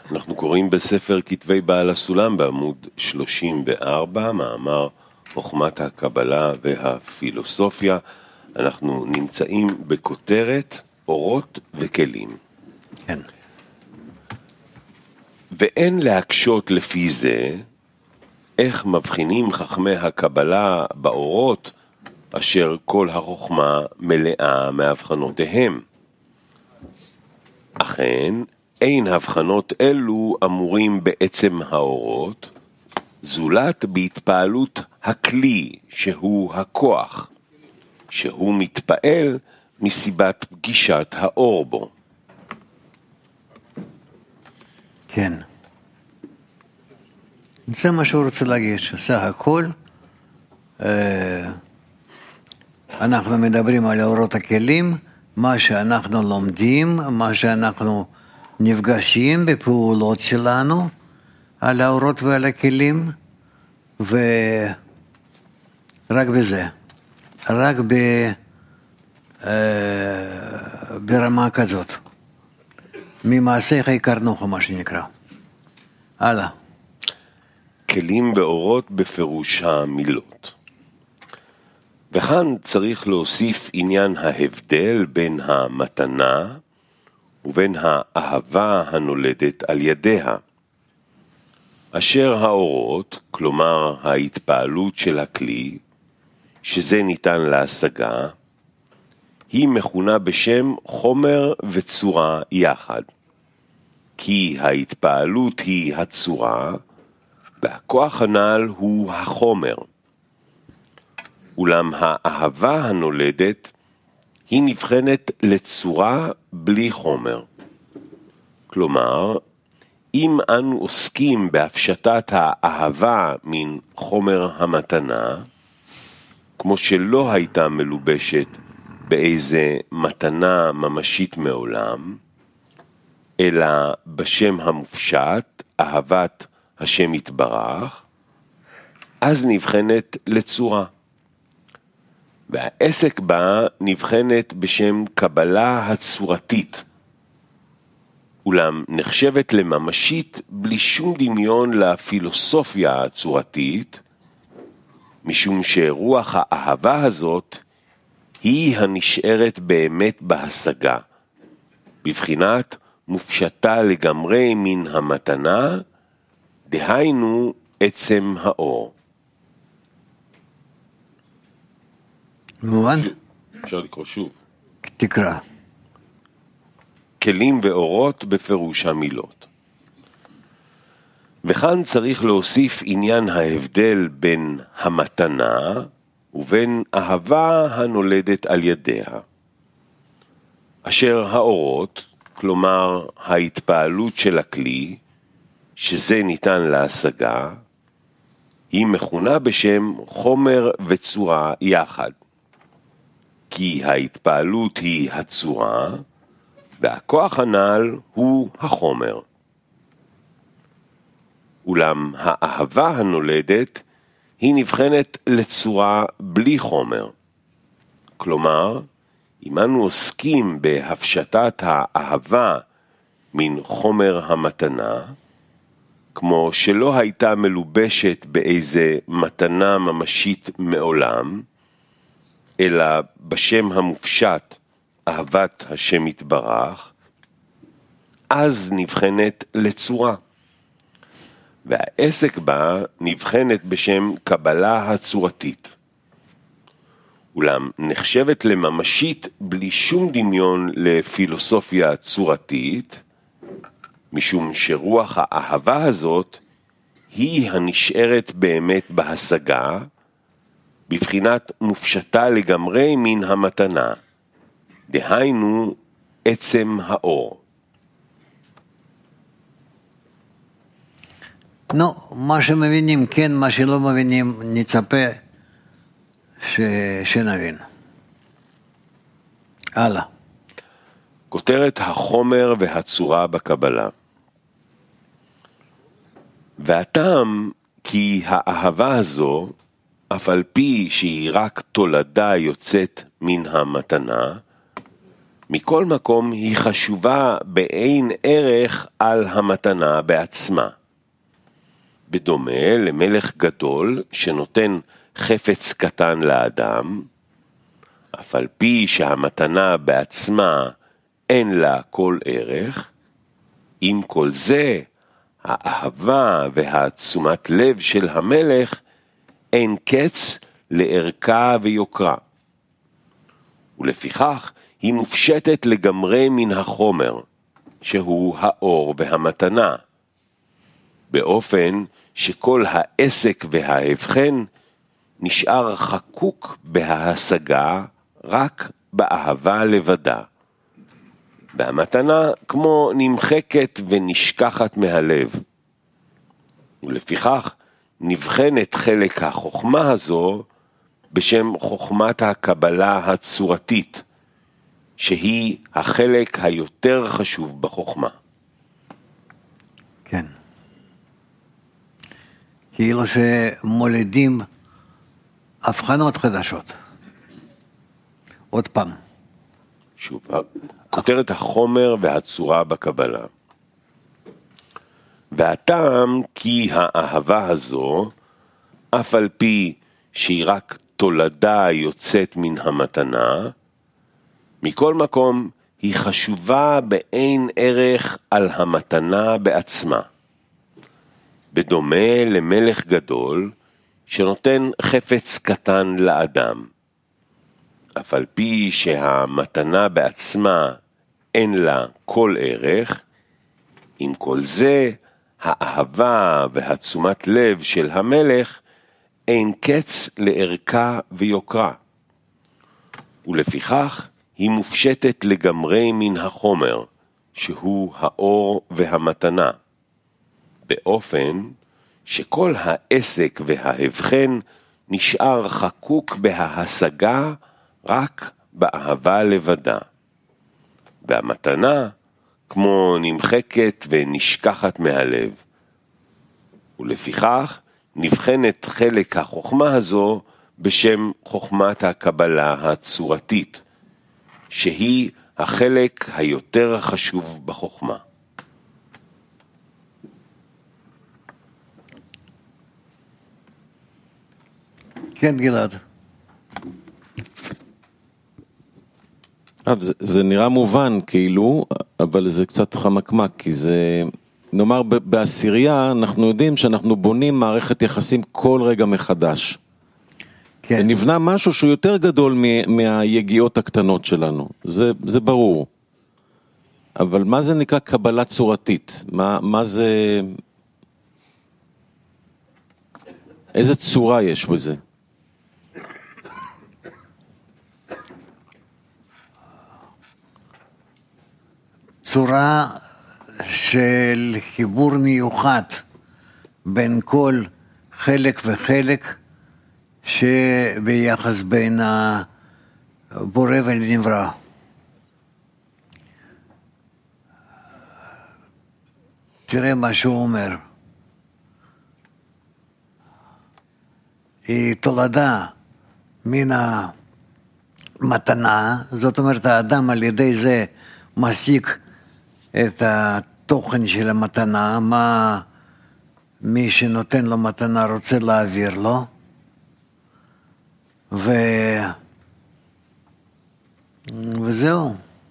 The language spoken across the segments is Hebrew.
אנחנו קוראים בספר כתבי בעל הסולם בעמוד 34, מאמר חוכמת הקבלה והפילוסופיה. אנחנו נמצאים בכותרת אורות וכלים. כן. ואין להקשות לפי זה איך מבחינים חכמי הקבלה באורות אשר כל החוכמה מלאה מהבחנותיהם. אכן, אין הבחנות אלו אמורים בעצם האורות, זולת בהתפעלות הכלי שהוא הכוח, שהוא מתפעל מסיבת פגישת האור בו. כן. זה מה שהוא רוצה להגיד, שסך הכל אנחנו מדברים על אורות הכלים, מה שאנחנו לומדים, מה שאנחנו נפגשים בפעולות שלנו, על האורות ועל הכלים, ורק בזה, רק ברמה כזאת. ממעשיך הכרנוך, מה שנקרא. הלאה. כלים באורות בפירוש המילות. וכאן צריך להוסיף עניין ההבדל בין המתנה ובין האהבה הנולדת על ידיה. אשר האורות, כלומר ההתפעלות של הכלי, שזה ניתן להשגה, היא מכונה בשם חומר וצורה יחד. כי ההתפעלות היא הצורה, והכוח הנ"ל הוא החומר. אולם האהבה הנולדת היא נבחנת לצורה בלי חומר. כלומר, אם אנו עוסקים בהפשטת האהבה מן חומר המתנה, כמו שלא הייתה מלובשת באיזה מתנה ממשית מעולם, אלא בשם המופשט, אהבת השם יתברך, אז נבחנת לצורה. והעסק בה נבחנת בשם קבלה הצורתית, אולם נחשבת לממשית בלי שום דמיון לפילוסופיה הצורתית, משום שרוח האהבה הזאת היא הנשארת באמת בהשגה, בבחינת מופשטה לגמרי מן המתנה, דהיינו עצם האור. מובן? אפשר לקרוא שוב. תקרא. כלים ואורות בפירוש המילות. וכאן צריך להוסיף עניין ההבדל בין המתנה ובין אהבה הנולדת על ידיה. אשר האורות, כלומר ההתפעלות של הכלי, שזה ניתן להשגה, היא מכונה בשם חומר וצורה יחד. כי ההתפעלות היא הצורה, והכוח הנ"ל הוא החומר. אולם האהבה הנולדת היא נבחנת לצורה בלי חומר. כלומר, אם אנו עוסקים בהפשטת האהבה מן חומר המתנה, כמו שלא הייתה מלובשת באיזה מתנה ממשית מעולם, אלא בשם המופשט, אהבת השם יתברך, אז נבחנת לצורה. והעסק בה נבחנת בשם קבלה הצורתית. אולם נחשבת לממשית בלי שום דמיון לפילוסופיה צורתית, משום שרוח האהבה הזאת היא הנשארת באמת בהשגה, בבחינת מופשטה לגמרי מן המתנה, דהיינו עצם האור. נו, מה שמבינים כן, מה שלא מבינים נצפה שנבין. הלאה. כותרת החומר והצורה בקבלה. והטעם כי האהבה הזו, אף על פי שהיא רק תולדה יוצאת מן המתנה, מכל מקום היא חשובה באין ערך על המתנה בעצמה. בדומה למלך גדול שנותן חפץ קטן לאדם, אף על פי שהמתנה בעצמה אין לה כל ערך, עם כל זה, האהבה והתשומת לב של המלך אין קץ לערכה ויוקרה. ולפיכך היא מופשטת לגמרי מן החומר, שהוא האור והמתנה, באופן שכל העסק וההבחן נשאר חקוק בהשגה רק באהבה לבדה. והמתנה כמו נמחקת ונשכחת מהלב. ולפיכך נבחנת חלק החוכמה הזו בשם חוכמת הקבלה הצורתית, שהיא החלק היותר חשוב בחוכמה. כן. כאילו שמולדים הבחנות חדשות. עוד פעם. שוב, כותרת החומר והצורה בקבלה. והטעם כי האהבה הזו, אף על פי שהיא רק תולדה יוצאת מן המתנה, מכל מקום היא חשובה באין ערך על המתנה בעצמה. בדומה למלך גדול שנותן חפץ קטן לאדם. אף על פי שהמתנה בעצמה אין לה כל ערך, עם כל זה האהבה והתשומת לב של המלך אין קץ לערכה ויוקרה. ולפיכך היא מופשטת לגמרי מן החומר, שהוא האור והמתנה, באופן שכל העסק וההבחן נשאר חקוק בהשגה רק באהבה לבדה. והמתנה כמו נמחקת ונשכחת מהלב. ולפיכך נבחנת חלק החוכמה הזו בשם חוכמת הקבלה הצורתית, שהיא החלק היותר חשוב בחוכמה. כן, גלעד. זה נראה מובן כאילו, אבל זה קצת חמקמק, כי זה, נאמר בעשירייה, אנחנו יודעים שאנחנו בונים מערכת יחסים כל רגע מחדש. כן. ונבנה משהו שהוא יותר גדול מהיגיעות הקטנות שלנו, זה ברור. אבל מה זה נקרא קבלה צורתית? מה זה, איזה צורה יש בזה? צורה של חיבור מיוחד בין כל חלק וחלק שביחס בין הבורא ולנברא. תראה מה שהוא אומר. היא תולדה מן המתנה, זאת אומרת האדם על ידי זה משיג את התוכן של המתנה, מה מי שנותן לו מתנה רוצה להעביר לו, וזהו.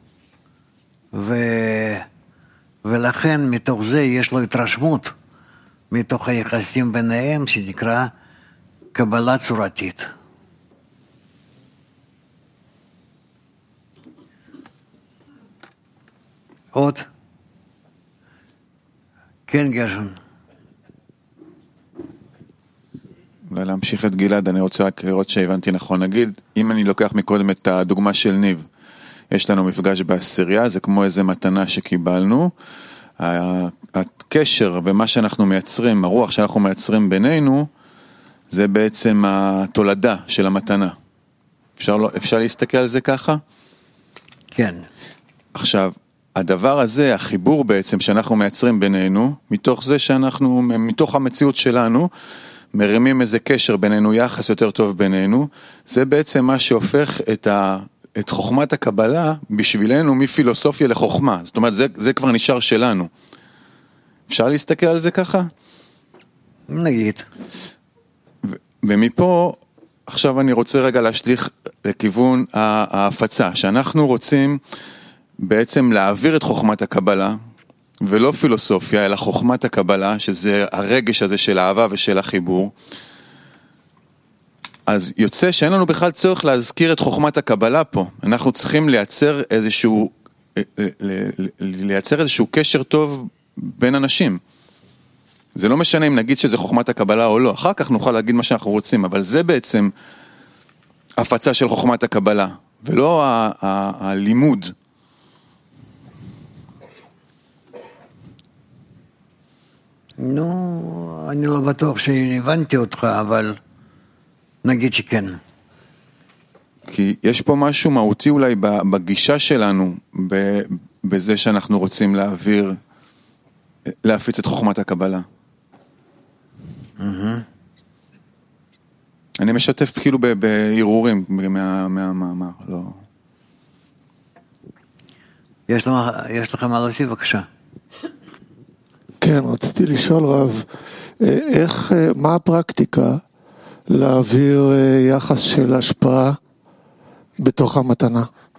ולכן מתוך זה יש לו התרשמות מתוך היחסים ביניהם שנקרא קבלה צורתית. עוד? כן, גרשון. אולי להמשיך את גלעד, אני רוצה רק לראות שהבנתי נכון. נגיד, אם אני לוקח מקודם את הדוגמה של ניב, יש לנו מפגש בעשירייה, זה כמו איזה מתנה שקיבלנו, הקשר ומה שאנחנו מייצרים, הרוח שאנחנו מייצרים בינינו, זה בעצם התולדה של המתנה. אפשר להסתכל על זה ככה? כן. עכשיו, הדבר הזה, החיבור בעצם שאנחנו מייצרים בינינו, מתוך זה שאנחנו, מתוך המציאות שלנו, מרימים איזה קשר בינינו, יחס יותר טוב בינינו, זה בעצם מה שהופך את חוכמת הקבלה בשבילנו מפילוסופיה לחוכמה. זאת אומרת, זה כבר נשאר שלנו. אפשר להסתכל על זה ככה? נגיד. ומפה, עכשיו אני רוצה רגע להשליך לכיוון ההפצה, שאנחנו רוצים בעצם להעביר את חוכמת הקבלה, ולא פילוסופיה, אלא חוכמת הקבלה, שזה הרגש הזה של האהבה ושל החיבור. אז יוצא שאין לנו בכלל צורך להזכיר את חוכמת הקבלה פה. אנחנו צריכים לייצר איזשהו קשר טוב בין אנשים. זה לא משנה אם נגיד שזה חוכמת הקבלה או לא. אחר כך נוכל להגיד מה שאנחנו רוצים, אבל זה בעצם הפצה של חוכמת הקבלה, ולא הלימוד. נו, אני לא בטוח שהבנתי אותך, אבל נגיד שכן. כי יש פה משהו מהותי אולי בגישה שלנו, בזה שאנחנו רוצים להפיץ את חוכמת הקבלה. אני משתף כאילו בערעורים מהמאמר, לא. יש לך מה להוסיף, בבקשה. כן, רציתי לשאול רב, מה הפרקטיקה להעביר יחס של השפעה בתוך המתנה?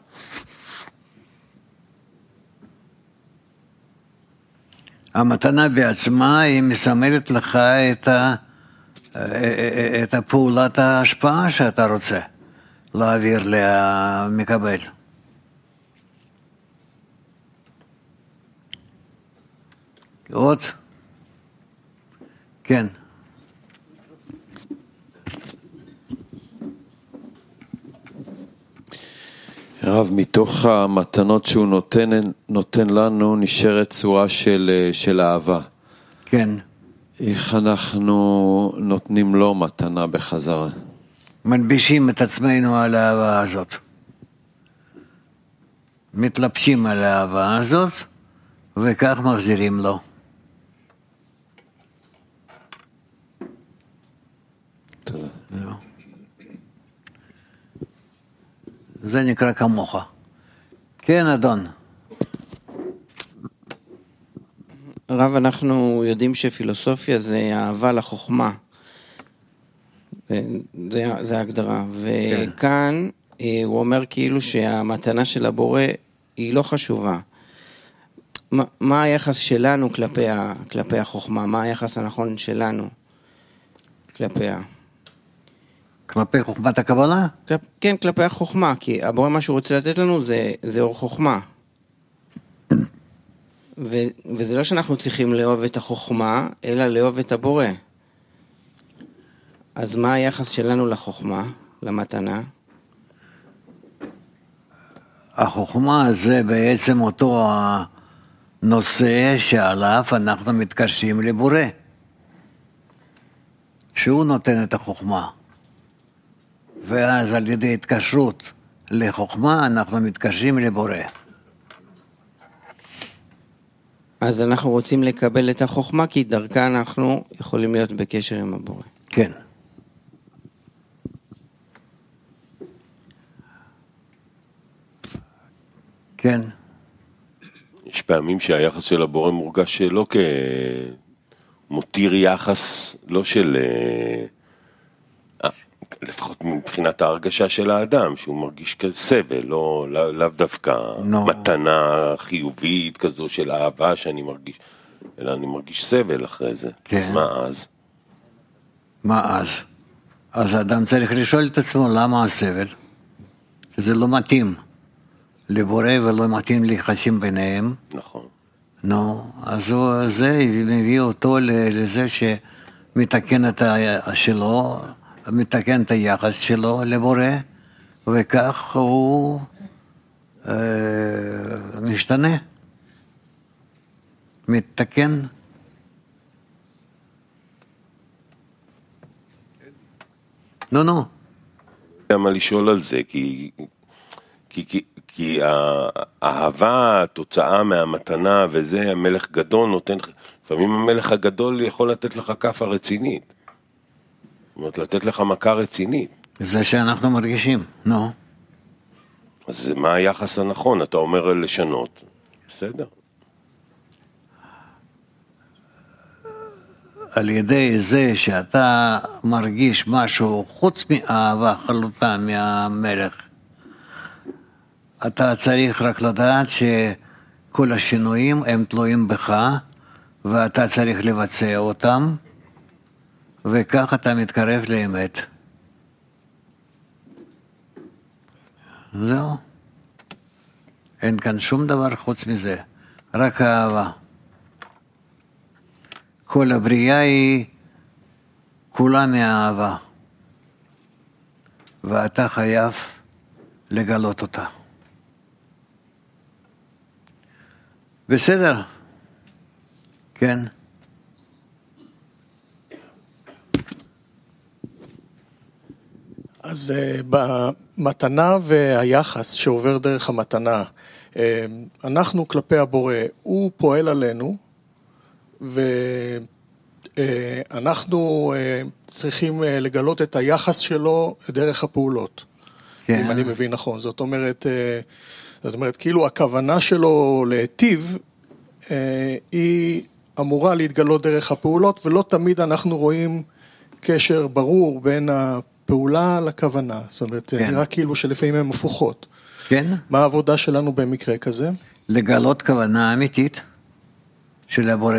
המתנה בעצמה היא מסמלת לך את הפעולת ההשפעה שאתה רוצה להעביר למקבל. עוד? כן. הרב, מתוך המתנות שהוא נותן לנו נשארת צורה של אהבה. כן. איך אנחנו נותנים לו מתנה בחזרה? מלבישים את עצמנו על האהבה הזאת. מתלבשים על האהבה הזאת, וכך מחזירים לו. תודה. זה נקרא כמוך. כן, אדון. רב, אנחנו יודעים שפילוסופיה זה אהבה לחוכמה. זה ההגדרה. וכאן הוא אומר כאילו שהמתנה של הבורא היא לא חשובה. מה היחס שלנו כלפי החוכמה? מה היחס הנכון שלנו כלפיה? כלפי חוכמת הקבלה? כן, כלפי החוכמה, כי הבורא מה שהוא רוצה לתת לנו זה אור חוכמה. וזה לא שאנחנו צריכים לאהוב את החוכמה, אלא לאהוב את הבורא. אז מה היחס שלנו לחוכמה, למתנה? החוכמה זה בעצם אותו הנושא שעליו אנחנו מתקשרים לבורא. שהוא נותן את החוכמה. ואז על ידי התקשרות לחוכמה אנחנו מתקשרים לבורא. אז אנחנו רוצים לקבל את החוכמה, כי דרכה אנחנו יכולים להיות בקשר עם הבורא. כן. כן. יש פעמים שהיחס של הבורא מורגש לא כמותיר יחס, לא של... לפחות מבחינת ההרגשה של האדם, שהוא מרגיש כסבל, לאו דווקא מתנה חיובית כזו של אהבה שאני מרגיש, אלא אני מרגיש סבל אחרי זה. כן. אז מה אז? מה אז? אז האדם צריך לשאול את עצמו למה הסבל? שזה לא מתאים לבורא ולא מתאים ליחסים ביניהם. נכון. נו, אז זה מביא אותו לזה שמתקן את שלו, מתקן את היחס שלו לבורא, וכך הוא משתנה, מתקן. נו. למה לשאול על זה? כי האהבה, התוצאה מהמתנה וזה, המלך גדול נותן, לפעמים המלך הגדול יכול לתת לך כפה רצינית. זאת אומרת, לתת לך מכה רצינית. זה שאנחנו מרגישים, נו. אז מה היחס הנכון? אתה אומר לשנות. בסדר. על ידי זה שאתה מרגיש משהו חוץ מאהבה חלוטה מהמלך, אתה צריך רק לדעת שכל השינויים הם תלויים בך, ואתה צריך לבצע אותם, וכך אתה מתקרב לאמת. זהו. אין כאן שום דבר חוץ מזה, רק האהבה. כל הבריאה היא כולה מהאהבה, ואתה חייב לגלות אותה. בסדר? כן. אז במתנה והיחס שעובר דרך המתנה, אנחנו כלפי הבורא, הוא פועל עלינו, ואנחנו צריכים לגלות את היחס שלו דרך הפעולות, כן. אם אני מבין נכון. זאת אומרת, כאילו הכוונה שלו להיטיב, היא אמורה להתגלות דרך הפעולות, ולא תמיד אנחנו רואים קשר ברור בין הפעולה לכוונה. זאת אומרת, כן. נראה כאילו שלפעמים הן הפוכות. כן. מה העבודה שלנו במקרה כזה? לגלות כוונה אמיתית של הבורא.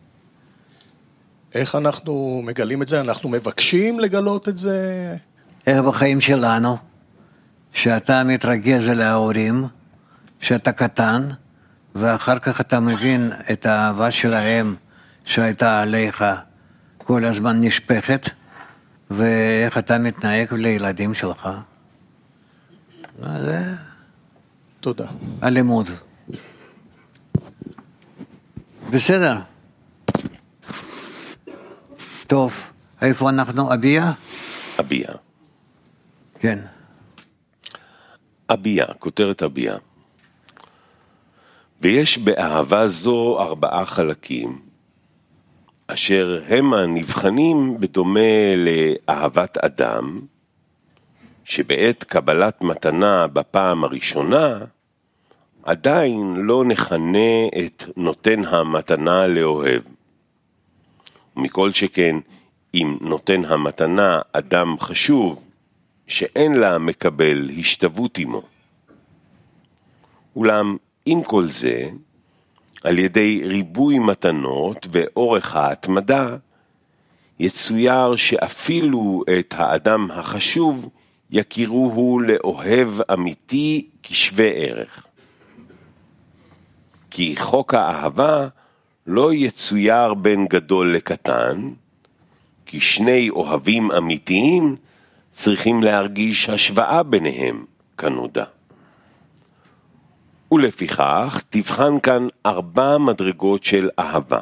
איך אנחנו מגלים את זה? אנחנו מבקשים לגלות את זה? איך בחיים שלנו, שאתה מתרגז על ההורים, שאתה קטן, ואחר כך אתה מבין את האהבה שלהם שהייתה עליך כל הזמן נשפכת, ואיך אתה מתנהג לילדים שלך. זה תודה. הלימוד. בסדר. טוב, איפה אנחנו? אביה? אביה. כן. אביה, כותרת אביה. ויש באהבה זו 4 חלקים, אשר הם הנבחנים בדומה לאהבת אדם, שבעת קבלת מתנה בפעם הראשונה, עדיין לא נכנה את נותן המתנה לאוהב. ומכל שכן, אם נותן המתנה אדם חשוב, שאין לה מקבל השתוות עמו. אולם עם כל זה, על ידי ריבוי מתנות ואורך ההתמדה, יצויר שאפילו את האדם החשוב יכירוהו לאוהב אמיתי כשווה ערך. כי חוק האהבה לא יצויר בין גדול לקטן, כי שני אוהבים אמיתיים צריכים להרגיש השוואה ביניהם, כנודע. ולפיכך תבחן כאן 4 מדרגות של אהבה.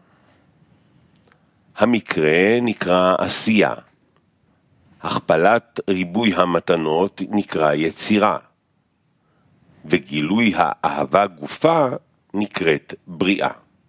המקרה נקרא עשייה. הכפלת ריבוי המתנות נקרא יצירה. וגילוי האהבה גופה נקראת בריאה.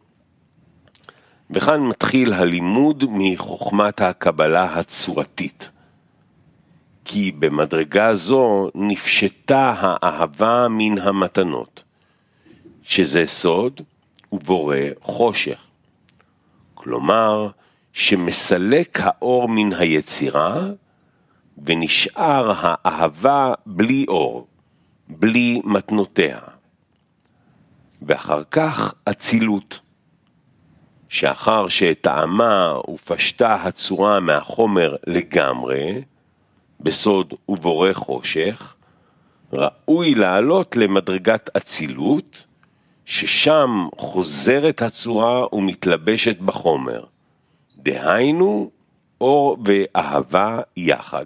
וכאן מתחיל הלימוד מחוכמת הקבלה הצורתית. כי במדרגה זו נפשטה האהבה מן המתנות, שזה סוד ובורא חושך. כלומר, שמסלק האור מן היצירה, ונשאר האהבה בלי אור, בלי מתנותיה. ואחר כך אצילות, שאחר שטעמה ופשטה הצורה מהחומר לגמרי, בסוד ובורא חושך, ראוי לעלות למדרגת אצילות, ששם חוזרת הצורה ומתלבשת בחומר. דהיינו, אור ואהבה יחד.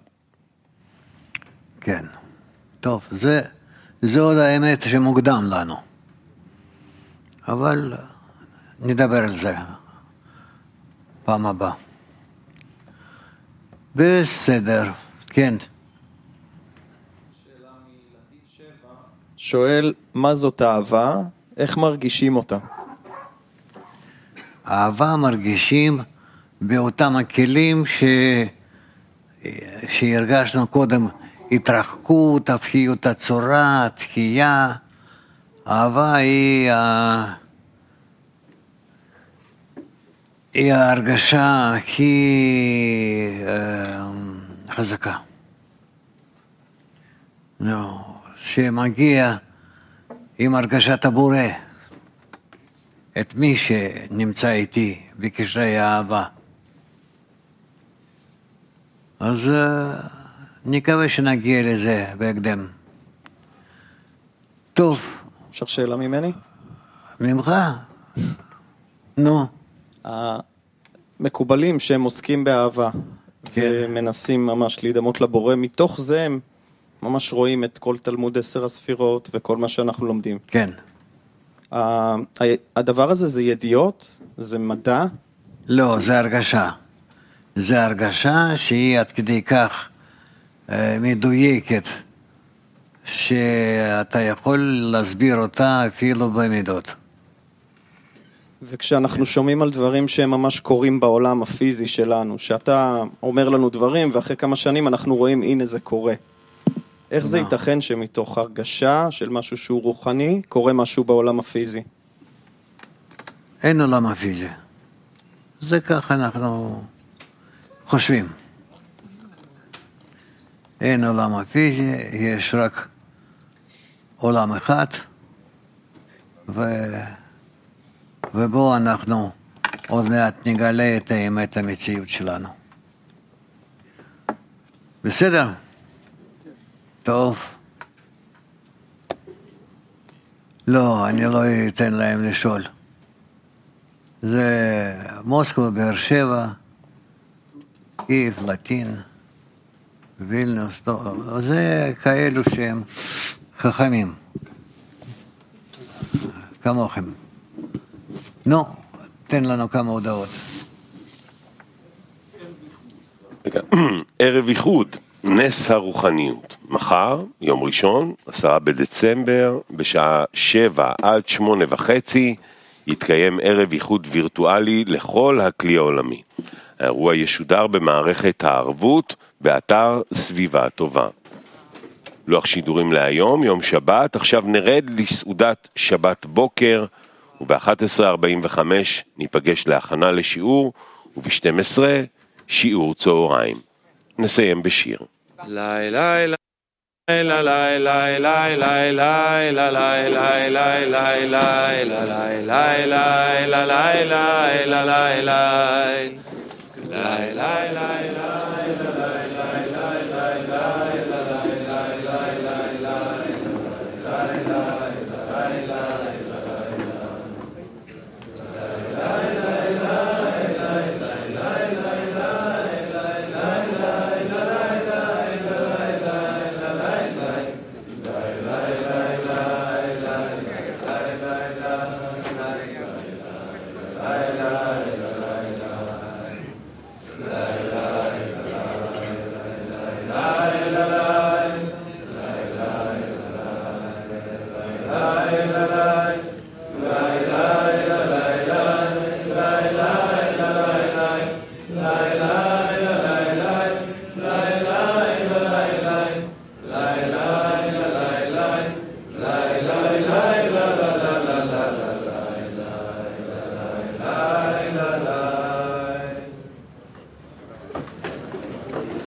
כן. טוב, זה עוד האמת שמוקדם לנו. אבל נדבר על זה פעם הבאה. בסדר, כן. שאלה מלטיף 7. שואל, מה זאת אהבה? איך מרגישים אותה? אהבה מרגישים באותם הכלים שהרגשנו קודם, התרחקות, הפכיות הצורה, תחייה. אהבה היא ההרגשה הכי חזקה. שמגיע עם הרגשת הבורא, את מי שנמצא איתי בקשרי האהבה. אז נקווה שנגיע לזה בהקדם. טוב. אפשר שאלה ממני? ממך? נו. המקובלים שהם עוסקים באהבה, ומנסים ממש להידמות לבורא, מתוך זה הם ממש רואים את כל תלמוד 10 הספירות וכל מה שאנחנו לומדים. כן. הדבר הזה זה ידיעות? זה מדע? לא, זה הרגשה. זה הרגשה שהיא עד כדי כך מדויקת, שאתה יכול להסביר אותה אפילו במידות. וכשאנחנו שומעים על דברים שהם ממש קורים בעולם הפיזי שלנו, שאתה אומר לנו דברים ואחרי כמה שנים אנחנו רואים הנה זה קורה. איך זה ייתכן שמתוך הרגשה של משהו שהוא רוחני קורה משהו בעולם הפיזי? אין עולם הפיזי. זה כך אנחנו חושבים. אין עולם הפיזי, יש רק עולם אחד, ובו אנחנו עוד מעט נגלה את האמת המציאות שלנו. בסדר? טוב. לא, אני לא אתן להם לשאול. זה מוסקבה, באר שבע, קייב, לטין, וילנוס, זה כאלו שהם חכמים, כמוכם. נו, תן לנו כמה הודעות. ערב איחוד, נס הרוחניות. מחר, יום ראשון, 10 בדצמבר, בשעה 7 עד 8:30, יתקיים ערב איחוד וירטואלי לכל הכלי העולמי. האירוע ישודר במערכת הערבות באתר סביבה טובה. לוח שידורים להיום, יום שבת, עכשיו נרד לסעודת שבת בוקר, וב-11:45 ניפגש להכנה לשיעור, וב-12 שיעור צהריים. נסיים בשיר. לילה לילה לילה לילה לילה לילה לילה לילה לילה la la